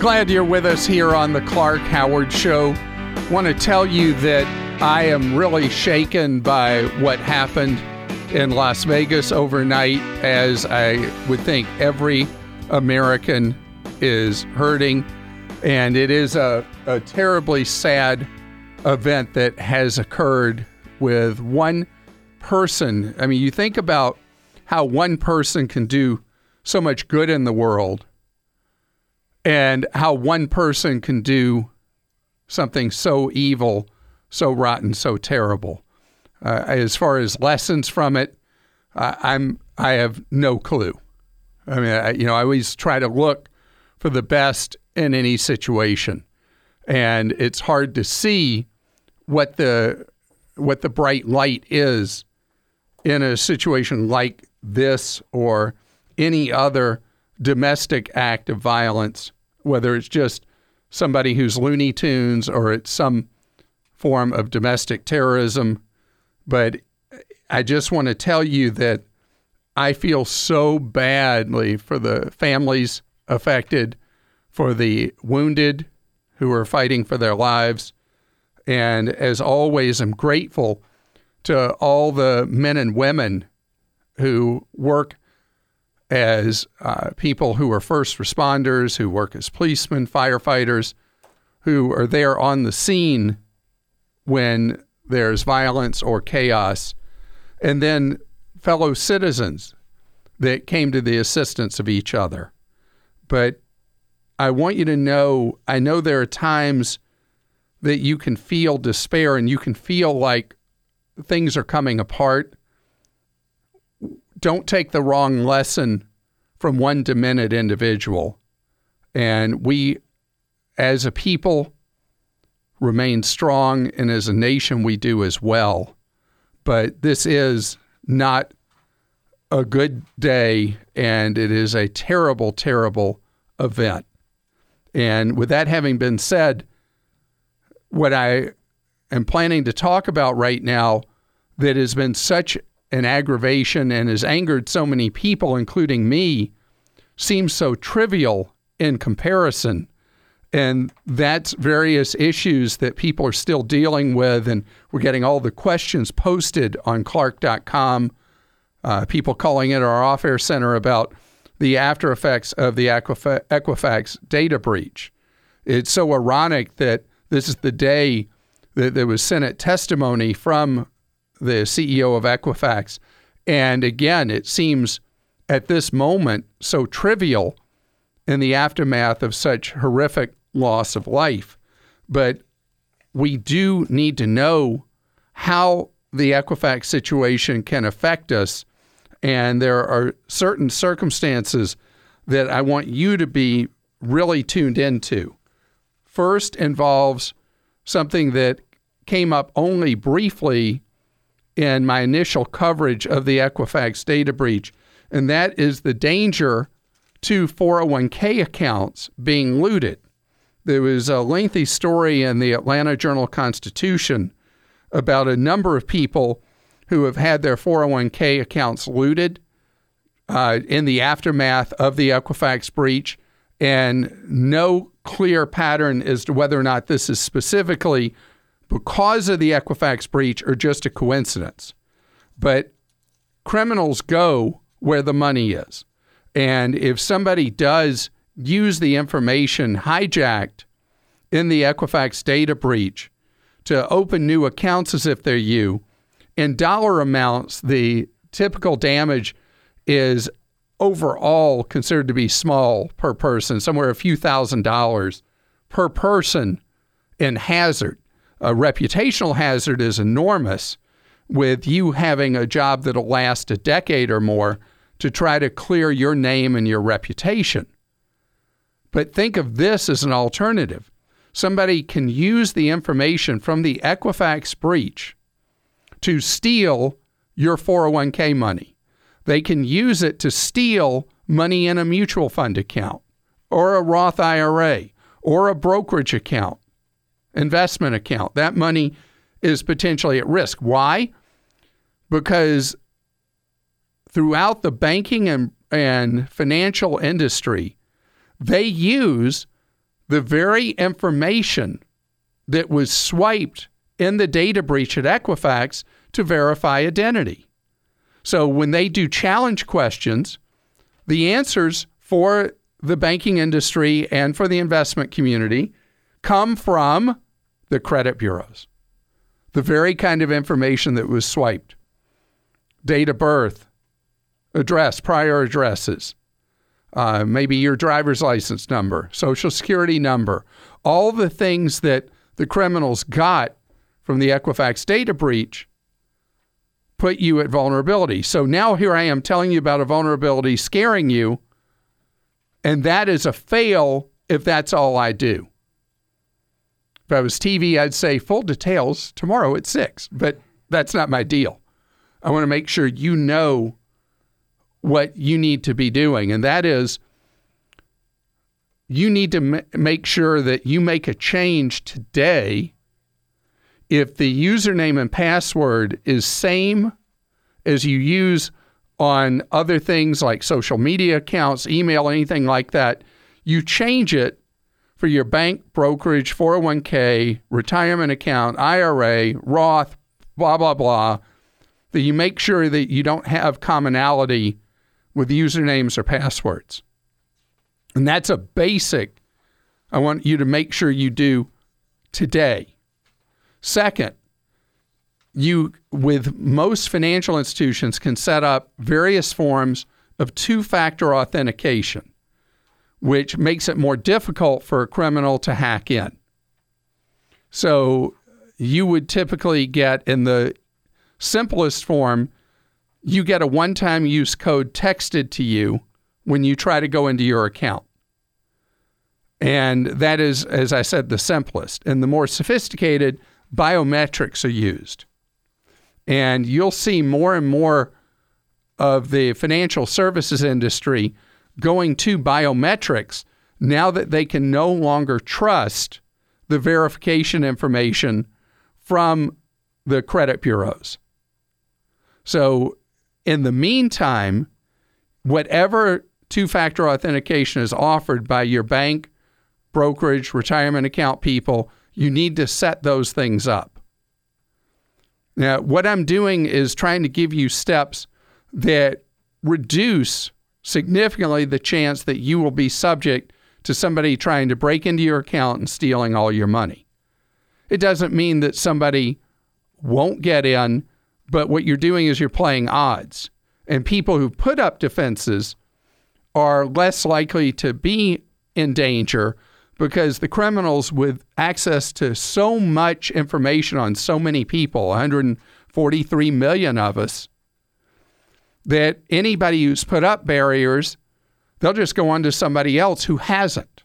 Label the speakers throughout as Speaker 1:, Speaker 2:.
Speaker 1: Glad you're with us here on the Clark Howard Show. Want to tell you that I am really shaken by what happened in Las Vegas overnight, as I would think every American is hurting. And it is a terribly sad event that has occurred with one person. I mean, you think about how one person can do so much good in the world, and how one person can do something so evil, so rotten, so terrible. As far as lessons from it, I have no clue. I mean, I always try to look for the best in any situation, and it's hard to see what the bright light is in a situation like this or any other domestic act of violence, whether it's just somebody who's Looney Tunes or it's some form of domestic terrorism. But I just want to tell you that I feel so badly for the families affected, for the wounded who are fighting for their lives. And as always, I'm grateful to all the men and women who work as people who are first responders, who work as policemen, firefighters, who are there on the scene when there's violence or chaos, and then fellow citizens that came to the assistance of each other. But I want you to know, I know there are times that you can feel despair and you can feel like things are coming apart. Don't take the wrong lesson from one demented individual. And we, as a people, remain strong, and as a nation, we do as well. But this is not a good day, and it is a terrible, terrible event. And with that having been said, what I am planning to talk about right now that has been such an aggravation and has angered so many people, including me, seems so trivial in comparison. And that's various issues that people are still dealing with. And we're getting all the questions posted on Clark.com. People calling in our off-air center about the after effects of the Equifax data breach. It's so ironic that this is the day that there was Senate testimony from the CEO of Equifax. And again, it seems at this moment so trivial in the aftermath of such horrific loss of life. But we do need to know how the Equifax situation can affect us. And there are certain circumstances that I want you to be really tuned into. First involves something that came up only briefly in my initial coverage of the Equifax data breach, and that is the danger to 401k accounts being looted. There was a lengthy story in the Atlanta Journal-Constitution about a number of people who have had their 401k accounts looted in the aftermath of the Equifax breach, and no clear pattern as to whether or not this is specifically because of the Equifax breach or just a coincidence. But criminals go where the money is. And if somebody does use the information hijacked in the Equifax data breach to open new accounts as if they're you, in dollar amounts, the typical damage is overall considered to be small per person, somewhere a few $1,000s per person in hazard. A reputational hazard is enormous, with you having a job that'll last a decade or more to try to clear your name and your reputation. But think of this as an alternative. Somebody can use the information from the Equifax breach to steal your 401k money. They can use it to steal money in a mutual fund account or a Roth IRA or a brokerage account, investment account. That money is potentially at risk. Why? Because throughout the banking and financial industry, they use the very information that was swiped in the data breach at Equifax to verify identity. So when they do challenge questions, the answers for the banking industry and for the investment community come from the credit bureaus. The very kind of information that was swiped. Date of birth, address, prior addresses, maybe your driver's license number, social security number, all the things that the criminals got from the Equifax data breach put you at vulnerability. So now here I am telling you about a vulnerability scaring you, and that is a fail if that's all I do. If I was TV, I'd say full details tomorrow at 6, but that's not my deal. I want to make sure you know what you need to be doing, and that is you need to make sure that you make a change today if the username and password is same as you use on other things like social media accounts, email, anything like that. You change it for your bank, brokerage, 401k, retirement account, IRA, Roth, blah, blah, blah, that you make sure that you don't have commonality with usernames or passwords. And that's a basic I want you to make sure you do today. Second, you, with most financial institutions, can set up various forms of two-factor authentication, which makes it more difficult for a criminal to hack in. So you would typically get, in the simplest form, you get a one-time use code texted to you when you try to go into your account. And that is, as I said, the simplest. And the more sophisticated, biometrics are used. And you'll see more and more of the financial services industry going to biometrics now that they can no longer trust the verification information from the credit bureaus. So in the meantime, whatever two-factor authentication is offered by your bank, brokerage, retirement account people, you need to set those things up. Now, what I'm doing is trying to give you steps that reduce significantly the chance that you will be subject to somebody trying to break into your account and stealing all your money. It doesn't mean that somebody won't get in, but what you're doing is you're playing odds. And people who put up defenses are less likely to be in danger because the criminals with access to so much information on so many people, 143 million of us, that anybody who's put up barriers, they'll just go on to somebody else who hasn't.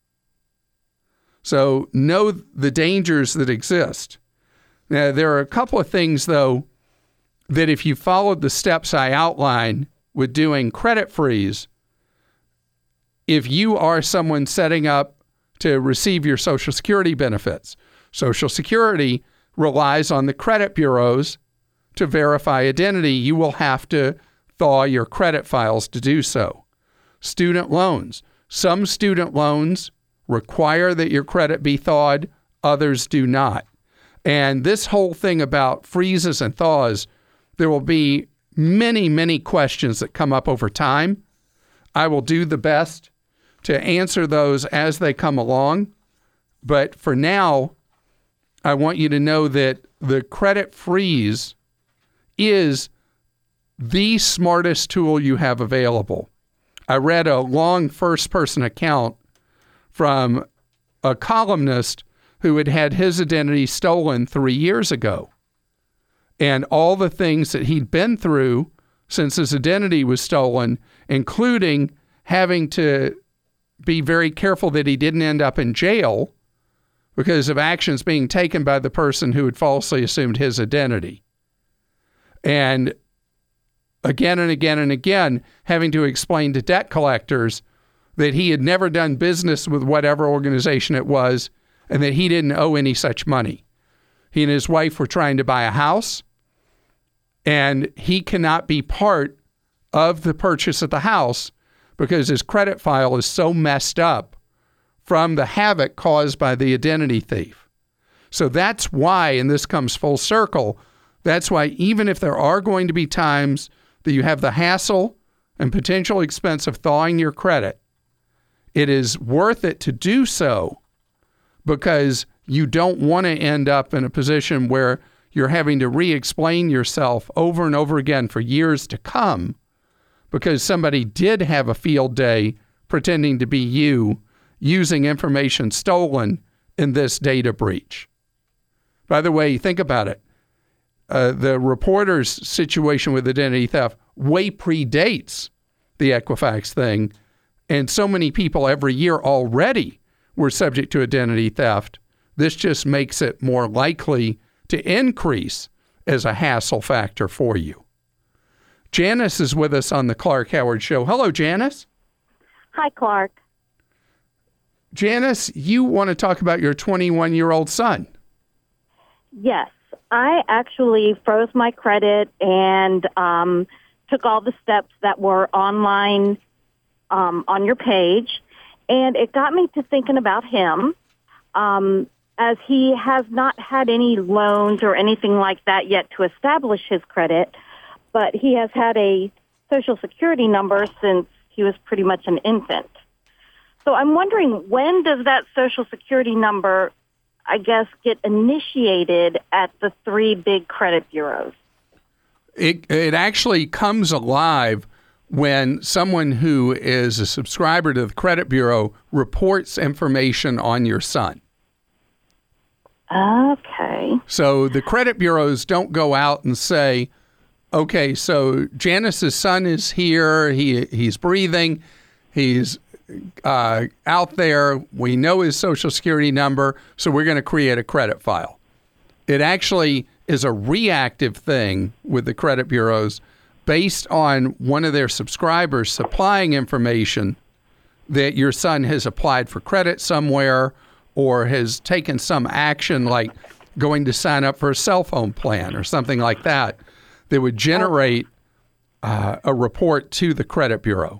Speaker 1: So know the dangers that exist. Now, there are a couple of things, though, that if you followed the steps I outlined with doing credit freeze, if you are someone setting up to receive your Social Security benefits, Social Security relies on the credit bureaus to verify identity. You will have to thaw your credit files to do so. Student loans. Some student loans require that your credit be thawed, others do not. And this whole thing about freezes and thaws, there will be many, many questions that come up over time. I will do the best to answer those as they come along. But for now, I want you to know that the credit freeze is the smartest tool you have available. I read a long first-person account from a columnist who had had his identity stolen 3 years ago. And all the things that he'd been through since his identity was stolen, including having to be very careful that he didn't end up in jail because of actions being taken by the person who had falsely assumed his identity. And again and again and again, having to explain to debt collectors that he had never done business with whatever organization it was and that he didn't owe any such money. He and his wife were trying to buy a house, and he cannot be part of the purchase of the house because his credit file is so messed up from the havoc caused by the identity thief. So that's why, and this comes full circle, that's why even if there are going to be times that you have the hassle and potential expense of thawing your credit, it is worth it to do so because you don't want to end up in a position where you're having to re-explain yourself over and over again for years to come because somebody did have a field day pretending to be you using information stolen in this data breach. By the way, think about it. The reporter's situation with identity theft way predates the Equifax thing, and so many people every year already were subject to identity theft. This just makes it more likely to increase as a hassle factor for you. Janice is with us on the Clark Howard Show. Hello, Janice.
Speaker 2: Hi, Clark.
Speaker 1: Janice, you want to talk about your 21-year-old son.
Speaker 2: Yes. I actually froze my credit and took all the steps that were online on your page, and it got me to thinking about him, as he has not had any loans or anything like that yet to establish his credit, but he has had a Social Security number since he was pretty much an infant. So I'm wondering, when does that Social Security number, I guess, get initiated at the three big credit bureaus?
Speaker 1: It actually comes alive when someone who is a subscriber to the credit bureau reports information on your son.
Speaker 2: Okay.
Speaker 1: So the credit bureaus don't go out and say, okay, so Janice's son is here, he's breathing, he's out there, we know his Social Security number, so we're going to create a credit file. It actually is a reactive thing with the credit bureaus based on one of their subscribers supplying information that your son has applied for credit somewhere or has taken some action like going to sign up for a cell phone plan or something like that that would generate a report to the credit bureau.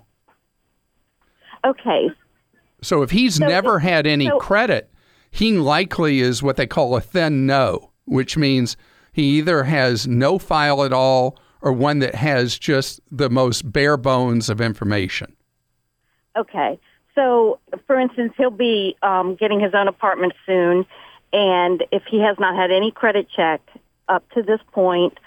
Speaker 2: Okay.
Speaker 1: So if he's never had any credit, he likely is what they call a thin no, which means he either has no file at all or one that has just the most bare bones of information.
Speaker 2: Okay. So, for instance, he'll be getting his own apartment soon, and if he has not had any credit check up to this point,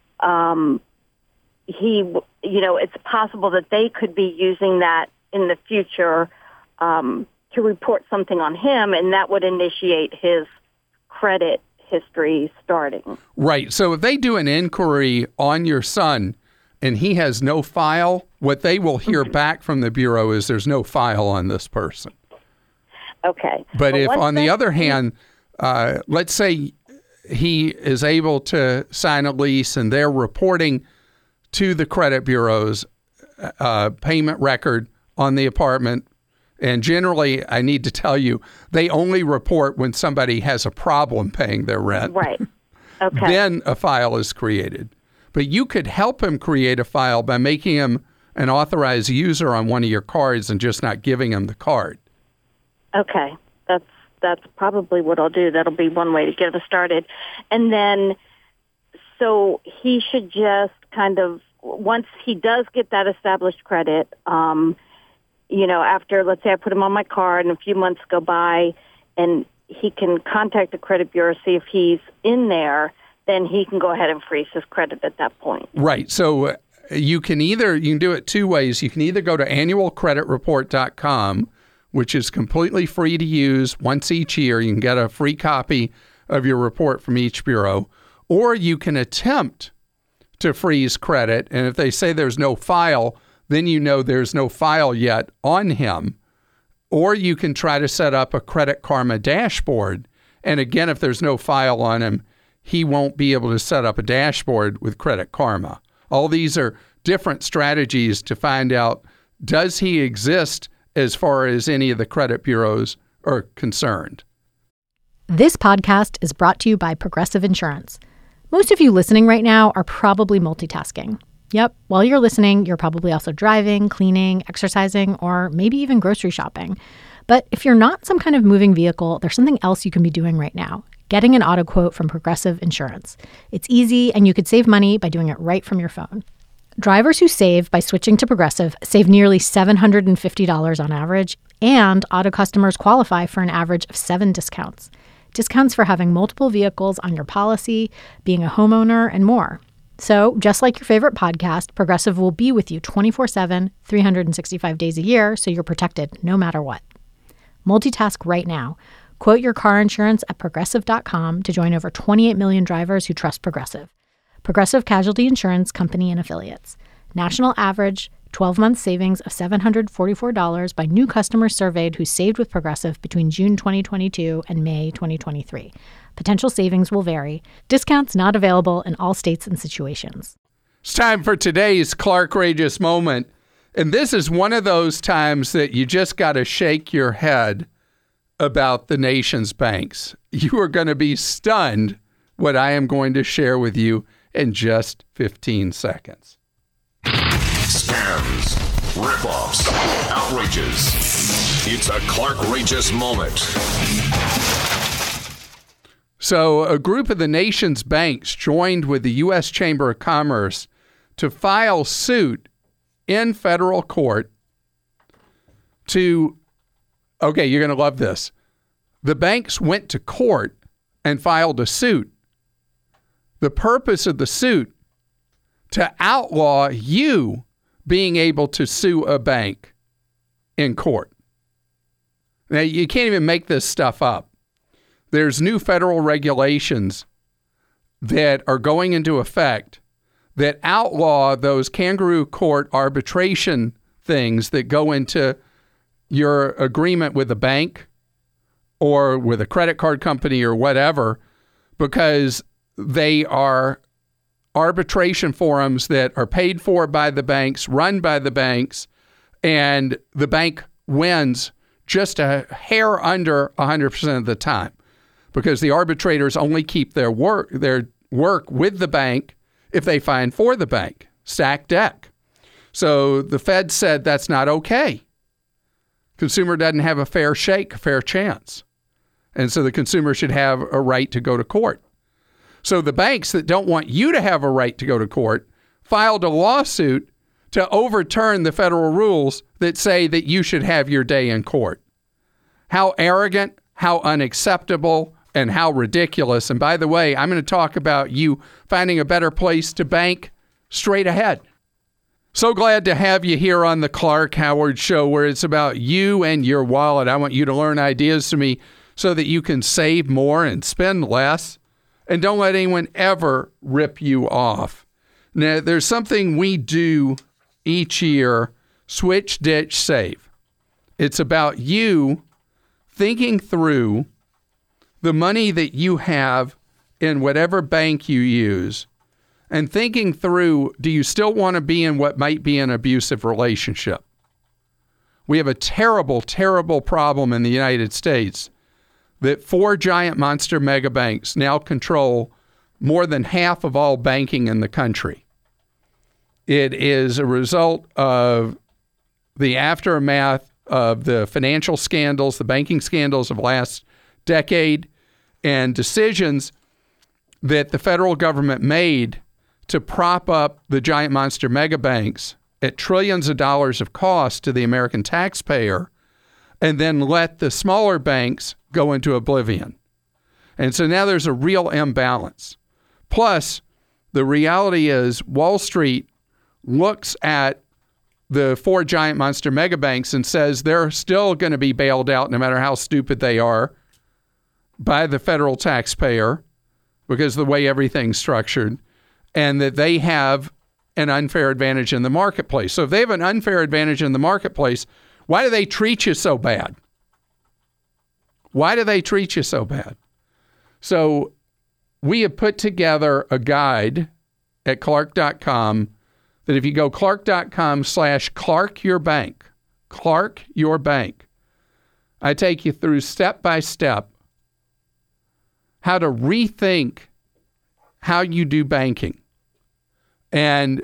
Speaker 2: it's possible that they could be using that in the future to report something on him, and that would initiate his credit history starting.
Speaker 1: Right. So if they do an inquiry on your son and he has no file, what they will hear back from the bureau is there's no file on this person.
Speaker 2: Okay.
Speaker 1: But if, on the other hand, let's say he is able to sign a lease and they're reporting to the credit bureau's payment record on the apartment, and generally, I need to tell you, they only report when somebody has a problem paying their rent.
Speaker 2: Right. Okay.
Speaker 1: Then a file is created. But you could help him create a file by making him an authorized user on one of your cards and just not giving him the card.
Speaker 2: Okay. That's probably what I'll do. That'll be one way to get us started. And then, so he should just kind of, once he does get that established credit, after, let's say I put him on my card and a few months go by and he can contact the credit bureau, see if he's in there, then he can go ahead and freeze his credit at that point.
Speaker 1: Right. So you can do it two ways. You can either go to annualcreditreport.com, which is completely free to use once each year. You can get a free copy of your report from each bureau, or you can attempt to freeze credit. And if they say there's no file, then you know there's no file yet on him. Or you can try to set up a Credit Karma dashboard. And again, if there's no file on him, he won't be able to set up a dashboard with Credit Karma. All these are different strategies to find out, does he exist as far as any of the credit bureaus are concerned.
Speaker 3: This podcast is brought to you by Progressive Insurance. Most of you listening right now are probably multitasking. Yep, while you're listening, you're probably also driving, cleaning, exercising, or maybe even grocery shopping. But if you're not some kind of moving vehicle, there's something else you can be doing right now. Getting an auto quote from Progressive Insurance. It's easy, and you could save money by doing it right from your phone. Drivers who save by switching to Progressive save nearly $750 on average, and auto customers qualify for an average of 7 discounts. Discounts for having multiple vehicles on your policy, being a homeowner, and more. So, just like your favorite podcast, Progressive will be with you 24/7, 365 days a year, so you're protected no matter what. Multitask right now. Quote your car insurance at Progressive.com to join over 28 million drivers who trust Progressive. Progressive Casualty Insurance Company and Affiliates. National average 12-month savings of $744 by new customers surveyed who saved with Progressive between June 2022 and May 2023. Potential savings will vary. Discounts not available in all states and situations.
Speaker 1: It's time for today's Clark-rageous moment. And this is one of those times that you just got to shake your head about the nation's banks. You are going to be stunned what I am going to share with you in just 15 seconds.
Speaker 4: Scams, rip-offs, outrages. It's a Clark-rageous moment.
Speaker 1: So a group of the nation's banks joined with the U.S. Chamber of Commerce to file suit in federal court to, okay, you're going to love this. The banks went to court and filed a suit. The purpose of the suit, to outlaw you being able to sue a bank in court. Now, you can't even make this stuff up. There's new federal regulations that are going into effect that outlaw those kangaroo court arbitration things that go into your agreement with a bank or with a credit card company or whatever, because they are arbitration forums that are paid for by the banks, run by the banks, and the bank wins just a hair under 100% of the time, because the arbitrators only keep their work with the bank if they find for the bank. Stack deck. So the Fed said that's not okay. Consumer doesn't have a fair shake, a fair chance. And so the consumer should have a right to go to court. So the banks that don't want you to have a right to go to court filed a lawsuit to overturn the federal rules that say that you should have your day in court. How arrogant, how unacceptable, and how ridiculous. And by the way, I'm going to talk about you finding a better place to bank straight ahead. So glad to have you here on the Clark Howard Show, where it's about you and your wallet. I want you to learn ideas from me so that you can save more and spend less. And don't let anyone ever rip you off. Now, there's something we do each year, Switch, Ditch, Save. It's about you thinking through the money that you have in whatever bank you use and thinking through, do you still want to be in what might be an abusive relationship? We have a terrible, terrible problem in the United States that 4 giant monster mega banks now control more than half of all banking in the country. It is a result of the aftermath of the financial scandals, the banking scandals of last decade, and decisions that the federal government made to prop up the giant monster mega banks at trillions of dollars of cost to the American taxpayer, and then let the smaller banks go into oblivion. And so now there's a real imbalance. Plus, the reality is Wall Street looks at the 4 giant monster mega banks and says they're still going to be bailed out, no matter how stupid they are, by the federal taxpayer because of the way everything's structured, and that they have an unfair advantage in the marketplace. So if they have an unfair advantage in the marketplace, why do they treat you so bad? Why do they treat you so bad? So we have put together a guide at Clark.com that if you go Clark.com/ClarkYourBank, Clark Your Bank, I take you through step by step how to rethink how you do banking. And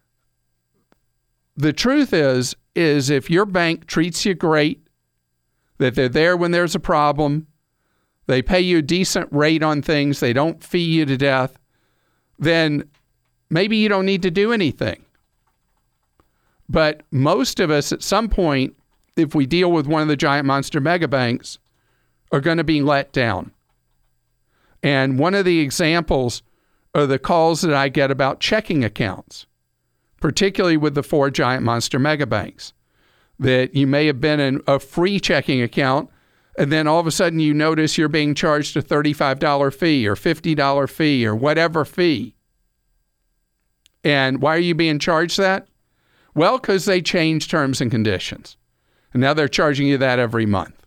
Speaker 1: the truth is if your bank treats you great, that they're there when there's a problem, they pay you a decent rate on things, they don't fee you to death, then maybe you don't need to do anything. But most of us at some point, if we deal with one of the giant monster mega banks, are going to be let down. And one of the examples are the calls that I get about checking accounts, particularly with the 4 giant monster mega banks, that you may have been in a free checking account, and then all of a sudden you notice you're being charged a $35 fee or $50 fee or whatever fee. And why are you being charged that? Well, because they changed terms and conditions. And now they're charging you that every month.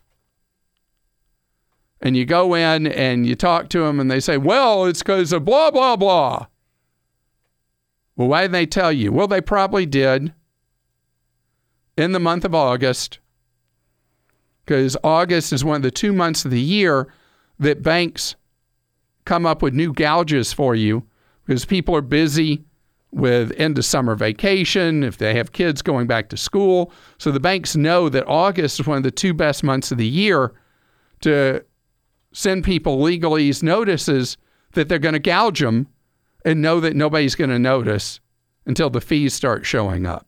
Speaker 1: And you go in and you talk to them and they say, well, it's because of blah, blah, blah. Well, why didn't they tell you? Well, they probably did in the month of August, because August is one of the 2 months of the year that banks come up with new gouges for you because people are busy with end of summer vacation, if they have kids going back to school. So the banks know that August is one of the 2 best months of the year to send people legalese notices that they're going to gouge them and know that nobody's going to notice until the fees start showing up.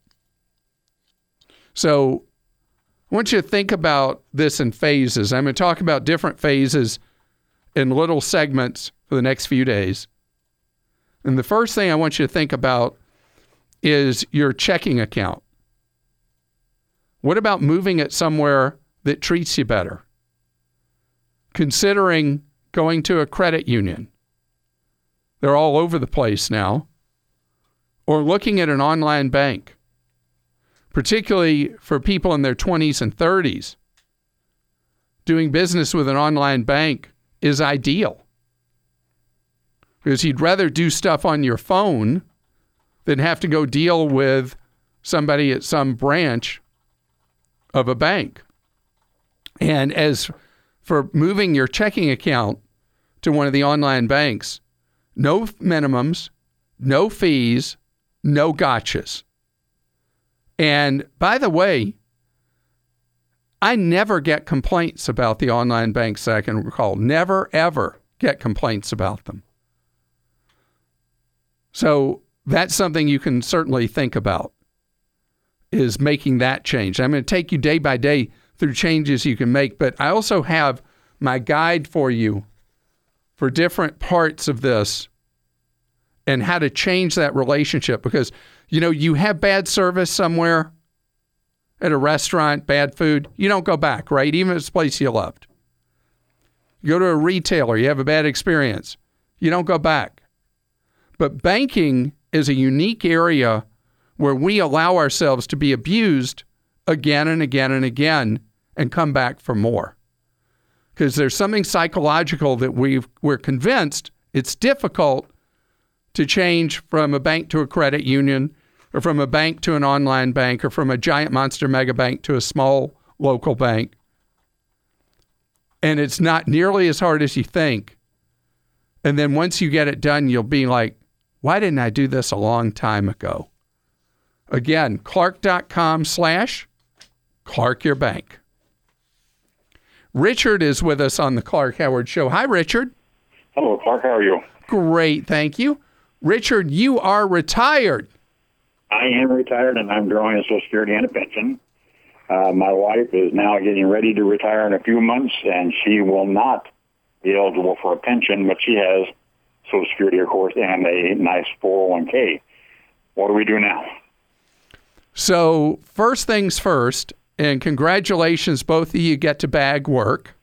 Speaker 1: So I want you to think about this in phases. I'm going to talk about different phases in little segments for the next few days. And the first thing I want you to think about is your checking account. What about moving it somewhere that treats you better? Considering going to a credit union. They're all over the place now. Or looking at an online bank, particularly for people in their 20s and 30s. Doing business with an online bank is ideal, because you'd rather do stuff on your phone than have to go deal with somebody at some branch of a bank. And as for moving your checking account to one of the online banks, no minimums, no fees, no gotchas. And by the way, I never get complaints about the online banks that I can recall. Never, ever get complaints about them. So that's something you can certainly think about, is making that change. I'm going to take you day by day through changes you can make, but I also have my guide for you for different parts of this and how to change that relationship. Because, you know, you have bad service somewhere at a restaurant, bad food, you don't go back, right? Even if it's a place you loved. You go to a retailer, you have a bad experience, you don't go back. But banking is a unique area where we allow ourselves to be abused again and again and again and come back for more. Because there's something psychological that we're convinced it's difficult to change from a bank to a credit union, or from a bank to an online bank, or from a giant monster mega bank to a small local bank. And it's not nearly as hard as you think. And then once you get it done, you'll be like, why didn't I do this a long time ago? Again, Clark.com/ClarkYourBank. Richard is with us on the Clark Howard Show. Hi, Richard.
Speaker 5: Hello, Clark. How are you?
Speaker 1: Great, thank you. Richard, you are retired.
Speaker 5: I am retired, and I'm drawing a Social Security and a pension. My wife is now getting ready to retire in a few months, and she will not be eligible for a pension, but she has Social Security, of course, and a nice 401k. What do we do now?
Speaker 1: So first things first, and congratulations, both of you get to bag work.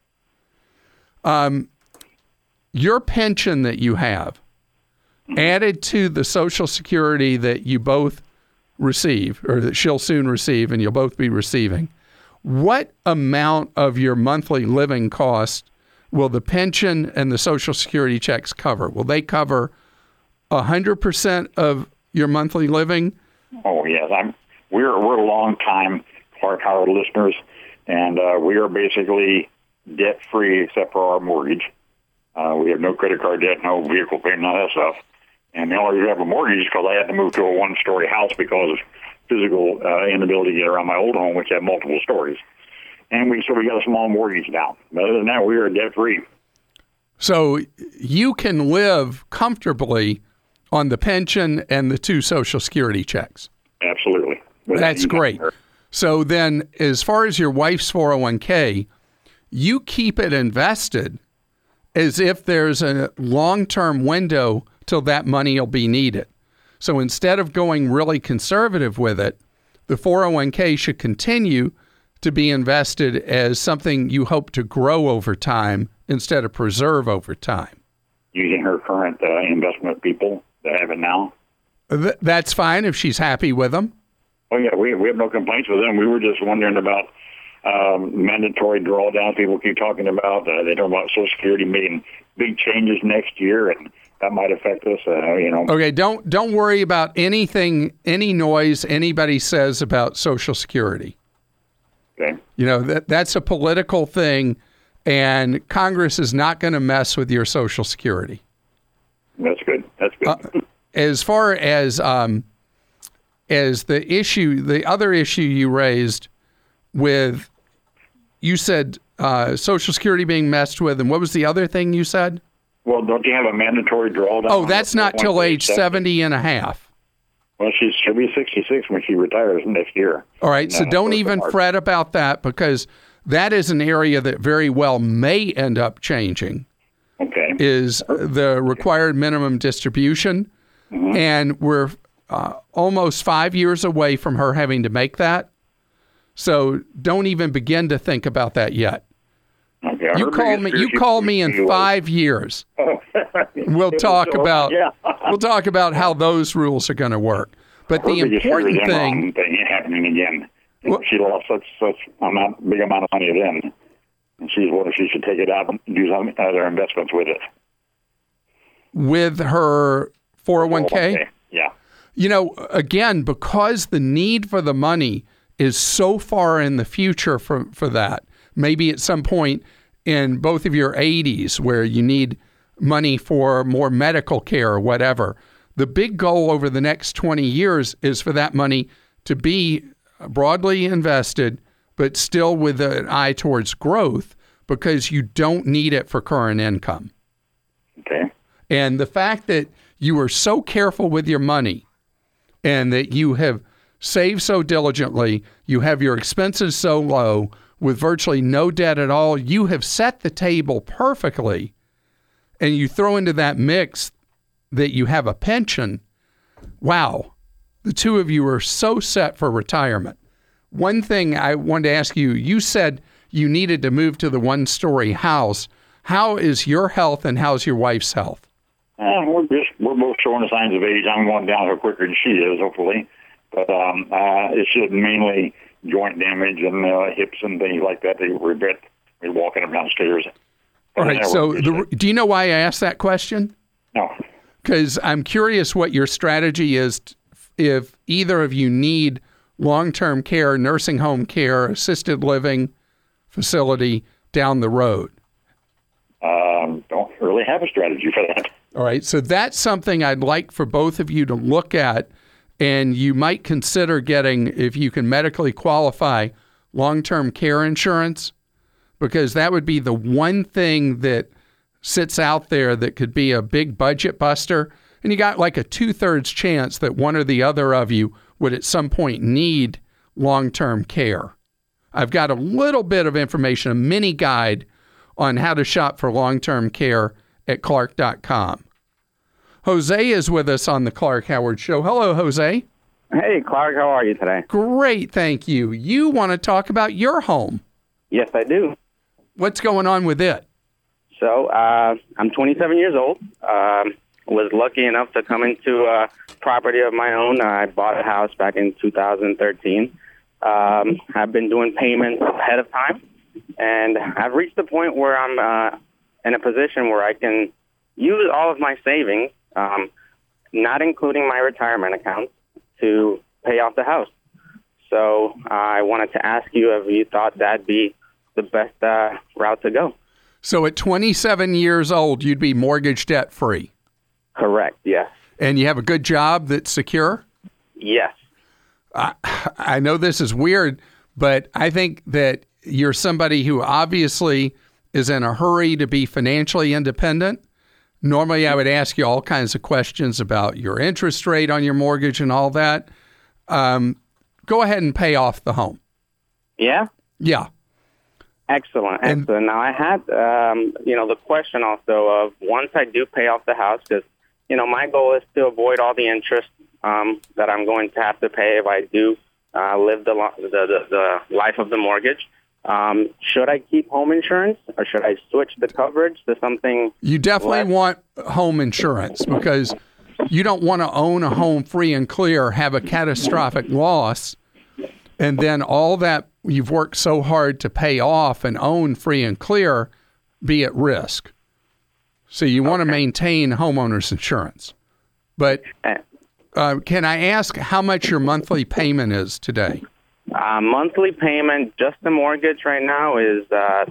Speaker 1: Your pension that you have, added to the Social Security that you both receive, or that she'll soon receive, and you'll both be receiving, what amount of your monthly living cost will the pension and the Social Security checks cover? Will they cover 100% of your monthly living?
Speaker 5: Oh, yes. We're long-time Clark Howard listeners, and we are basically debt-free except for our mortgage. We have no credit card debt, no vehicle payment, none of that stuff. And the only reason we have a mortgage is because I had to move to a one-story house because of physical inability to get around my old home, which had multiple stories. and we got a small mortgage now. But other than that, we are debt free.
Speaker 1: So you can live comfortably on the pension and the 2 Social Security checks.
Speaker 5: Absolutely.
Speaker 1: That's great. So then, as far as your wife's 401k, you keep it invested as if there's a long-term window till that money will be needed. So instead of going really conservative with it, the 401k should continue to be invested as something you hope to grow over time instead of preserve over time.
Speaker 5: Using her current investment people that have it now?
Speaker 1: That's fine if she's happy with them.
Speaker 5: Oh, yeah, we have no complaints with them. We were just wondering about mandatory drawdown. People keep talking about, they talk about Social Security making big changes next year, and that might affect us,
Speaker 1: Okay, don't worry about anything, any noise anybody says about Social Security.
Speaker 5: Okay.
Speaker 1: That's a political thing, and Congress is not going to mess with your Social Security.
Speaker 5: That's good.
Speaker 1: As far as the other issue you raised with, you said Social Security being messed with, and what was the other thing you said?
Speaker 5: Well, don't you have a mandatory drawdown?
Speaker 1: Oh, that's not till age 70 and a half.
Speaker 5: Well, she'll be 66 when she retires next year.
Speaker 1: All right, so don't even fret about that, because that is an area that very well may end up changing.
Speaker 5: Okay.
Speaker 1: Is the required minimum distribution. Mm-hmm. And we're almost 5 years away from her having to make that. So don't even begin to think about that yet.
Speaker 5: Okay.
Speaker 1: You call me in 5 years. We'll talk about how those rules are going to work. But the important thing
Speaker 5: happening again. She lost such big amount of money then. And she's wondering if she should take it out and do some other investments with it.
Speaker 1: With her 401k?
Speaker 5: Yeah.
Speaker 1: Again, because the need for the money is so far in the future for that, maybe at some point in both of your 80s where you need money for more medical care or whatever, the big goal over the next 20 years is for that money to be broadly invested, but still with an eye towards growth, because you don't need it for current income.
Speaker 5: Okay.
Speaker 1: And the fact that you are so careful with your money and that you have saved so diligently, you have your expenses so low with virtually no debt at all, you have set the table perfectly. And you throw into that mix that you have a pension. Wow. The two of you are so set for retirement. One thing I wanted to ask you, you said you needed to move to the one-story house. How is your health and how's your wife's health?
Speaker 5: We're both showing the signs of age. I'm going downhill quicker than she is, hopefully. But it's just mainly joint damage and hips and things like that. They regret me walking them downstairs.
Speaker 1: All right. So do you know why I asked that question?
Speaker 5: No.
Speaker 1: Because I'm curious what your strategy is if either of you need long-term care, nursing home care, assisted living facility down the road.
Speaker 5: Don't really have a strategy for that.
Speaker 1: All right. So that's something I'd like for both of you to look at, and you might consider getting, if you can medically qualify, long-term care insurance, because that would be the one thing that sits out there that could be a big budget buster. And you got like a 2/3 chance that one or the other of you would at some point need long-term care. I've got a little bit of information, a mini guide on how to shop for long-term care at Clark.com. Jose is with us on the Clark Howard Show. Hello, Jose.
Speaker 6: Hey, Clark. How are you today?
Speaker 1: Great, thank you. You want to talk about your home.
Speaker 6: Yes, I do.
Speaker 1: What's going on with it?
Speaker 6: So, I'm 27 years old. Was lucky enough to come into a property of my own. I bought a house back in 2013. I've been doing payments ahead of time, and I've reached the point where I'm in a position where I can use all of my savings, not including my retirement accounts, to pay off the house. So I wanted to ask you if you thought that'd be the best route to go.
Speaker 1: So at 27 years old, you'd be mortgage debt free?
Speaker 6: Correct, yes.
Speaker 1: And you have a good job that's secure?
Speaker 6: Yes.
Speaker 1: I know this is weird, but I think that you're somebody who obviously is in a hurry to be financially independent. Normally, I would ask you all kinds of questions about your interest rate on your mortgage and all that. Go ahead and pay off the home.
Speaker 6: Yeah?
Speaker 1: Yeah.
Speaker 6: Excellent. Now, I had, the question also of once I do pay off the house, because, my goal is to avoid all the interest that I'm going to have to pay if I do live the life of the mortgage. Should I keep home insurance, or should I switch the coverage to something?
Speaker 1: You definitely want home insurance, because you don't want to own a home free and clear, have a catastrophic loss, and then all that you've worked so hard to pay off and own free and clear be at risk. So you want to maintain homeowners insurance. But can I ask how much your monthly payment is today?
Speaker 6: Monthly payment, just the mortgage right now, is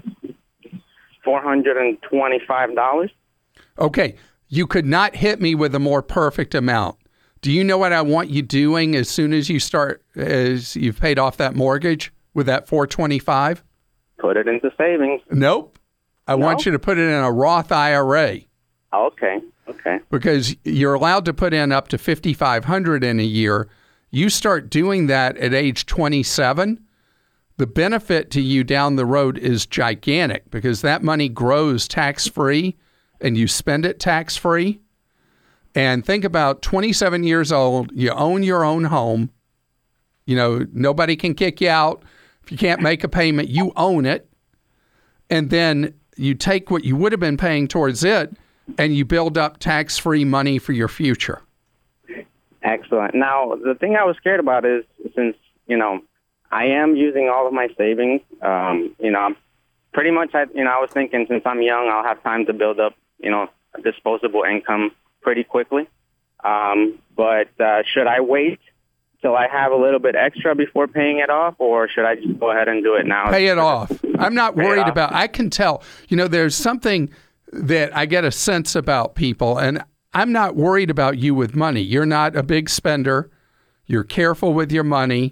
Speaker 6: $425.
Speaker 1: Okay. You could not hit me with a more perfect amount. Do you know what I want you doing as soon as you've paid off that mortgage with that $425?
Speaker 6: Put it into savings.
Speaker 1: Nope. I want you to put it in a Roth IRA.
Speaker 6: Okay.
Speaker 1: Because you're allowed to put in up to $5,500 in a year. You start doing that at age 27, the benefit to you down the road is gigantic, because that money grows tax-free and you spend it tax-free. And think about 27 years old, you own your own home. Nobody can kick you out. If you can't make a payment, you own it. And then you take what you would have been paying towards it and you build up tax-free money for your future.
Speaker 6: Excellent. Now, the thing I was scared about is since, I am using all of my savings, pretty much, I was thinking since I'm young, I'll have time to build up, a disposable income pretty quickly. But should I wait till I have a little bit extra before paying it off, or should I just go ahead and do it now?
Speaker 1: Pay it off. I'm not worried about, I can tell, there's something that I get a sense about people, and I'm not worried about you with money. You're not a big spender. You're careful with your money.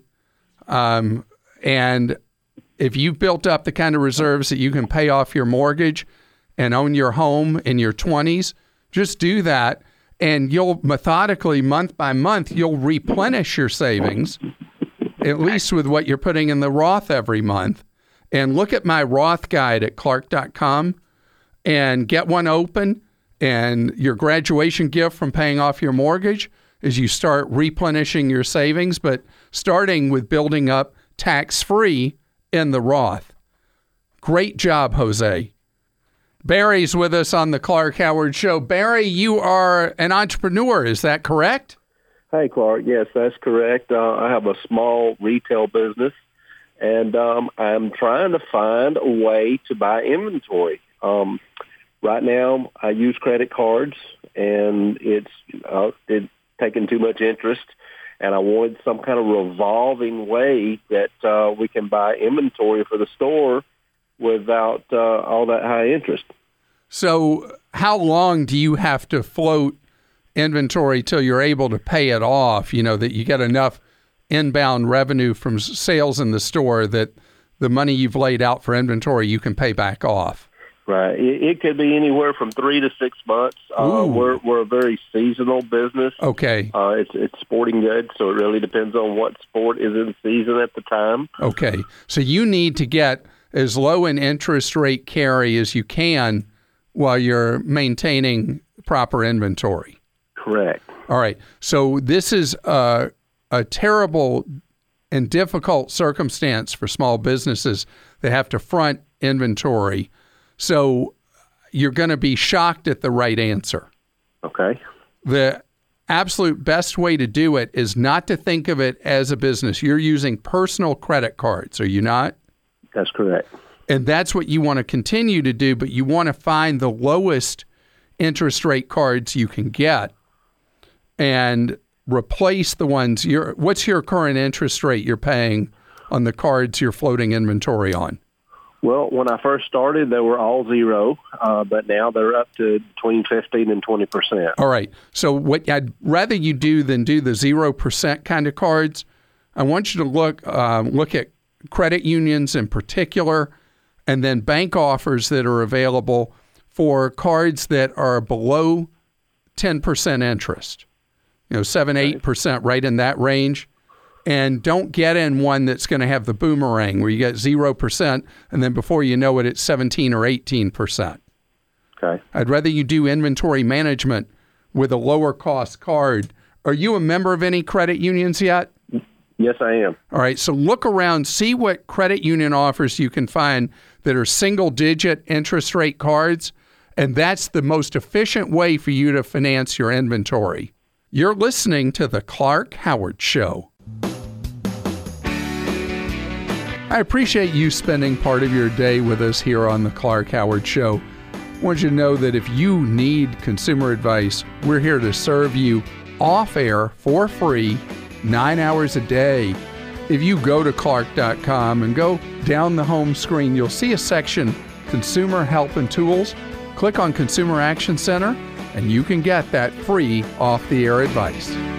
Speaker 1: And if you've built up the kind of reserves that you can pay off your mortgage and own your home in your 20s, just do that. And you'll methodically, month by month, you'll replenish your savings, at least with what you're putting in the Roth every month. And look at my Roth guide at Clark.com and get one open. And your graduation gift from paying off your mortgage is you start replenishing your savings, but starting with building up tax-free in the Roth. Great job, Jose. Barry's with us on the Clark Howard Show. Barry, you are an entrepreneur, is that correct?
Speaker 7: Hey, Clark. Yes, that's correct. I have a small retail business, and I'm trying to find a way to buy inventory. Right now, I use credit cards, and it's taking too much interest, and I wanted some kind of revolving way that we can buy inventory for the store without all that high interest.
Speaker 1: So how long do you have to float inventory till you're able to pay it off, that you get enough inbound revenue from sales in the store that the money you've laid out for inventory you can pay back off?
Speaker 7: Right. It could be anywhere from 3 to 6 months. We're a very seasonal business.
Speaker 1: Okay.
Speaker 7: It's sporting goods, so it really depends on what sport is in season at the time.
Speaker 1: Okay. So you need to get as low an interest rate carry as you can while you're maintaining proper inventory.
Speaker 7: Correct.
Speaker 1: All right. So this is a terrible and difficult circumstance for small businesses. They have to front inventory. So you're going to be shocked at the right answer.
Speaker 7: Okay.
Speaker 1: The absolute best way to do it is not to think of it as a business. You're using personal credit cards, are you not?
Speaker 7: That's correct.
Speaker 1: And that's what you want to continue to do, but you want to find the lowest interest rate cards you can get and replace the ones. What's your current interest rate you're paying on the cards you're floating inventory on?
Speaker 7: Well, when I first started, they were all zero, but now they're up to between 15 and 20%.
Speaker 1: All right. So what I'd rather you do than do the 0% kind of cards, I want you to look at credit unions in particular, and then bank offers that are available for cards that are below 10% interest, 7-8%, right in that range. And don't get in one that's going to have the boomerang where you get 0%, and then before you know it, it's 17 or 18%.
Speaker 7: Okay.
Speaker 1: I'd rather you do inventory management with a lower cost card. Are you a member of any credit unions yet?
Speaker 7: Yes, I am.
Speaker 1: All right. So look around, see what credit union offers you can find that are single-digit interest rate cards, and that's the most efficient way for you to finance your inventory. You're listening to The Clark Howard Show. I appreciate you spending part of your day with us here on The Clark Howard Show. I want you to know that if you need consumer advice, we're here to serve you off air for free, 9 hours a day. If you go to clark.com and go down the home screen, you'll see a section, Consumer Help and Tools. Click on Consumer Action Center, and you can get that free off-the-air advice.